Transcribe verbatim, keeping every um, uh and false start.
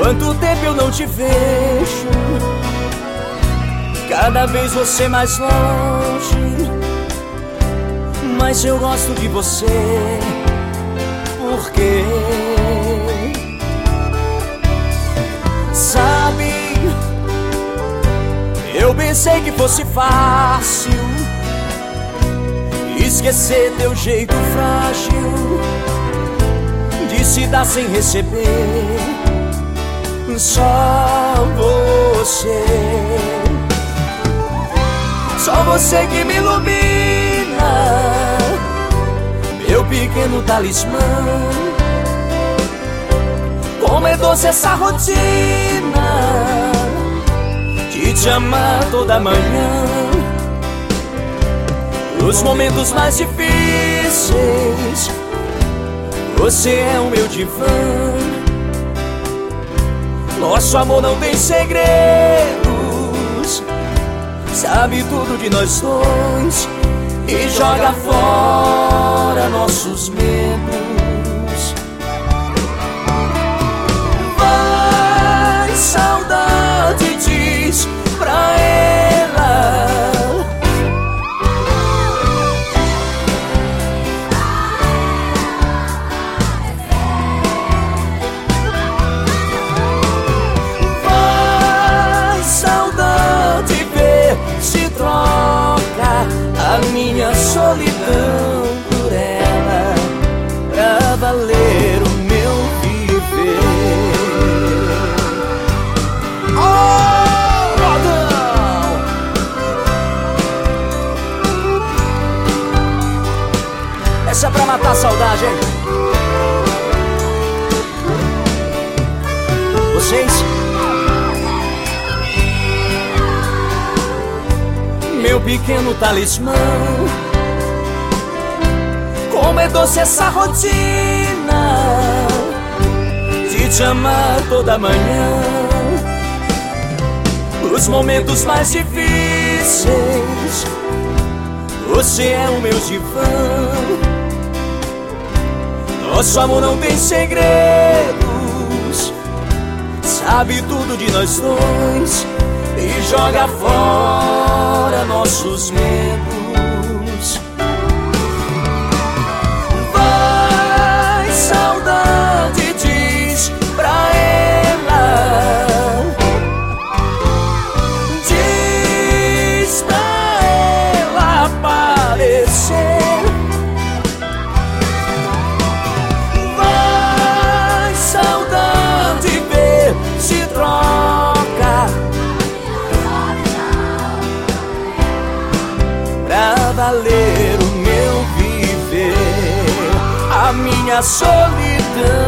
Quanto tempo eu não te vejo, cada vez você mais longe. Mas eu gosto de você, porque sabe, eu pensei que fosse fácil esquecer teu jeito frágil de se dar sem receber. Só você, só você que me ilumina, meu pequeno talismã. Como é doce essa rotina de te amar toda manhã. Nos momentos mais difíceis, você é o meu divã. Nosso amor não tem segredos, sabe tudo de nós dois e joga fora nossos medos. Vai, saudade, diz pra ela. A minha solidão por ela, pra valer o meu viver. Oh, Rodão! Essa é pra matar a saudade, hein? Vocês? Meu pequeno talismã. Como é doce essa rotina de te amar toda manhã. Nos momentos mais difíceis, você é o meu divã. Nosso amor não tem segredos, sabe tudo de nós dois e joga fora nossos medos. Vai, saudade, diz pra ela. Diz pra ela aparecer. Vai, saudade, ver se troca pra valer o meu viver, a minha solidão.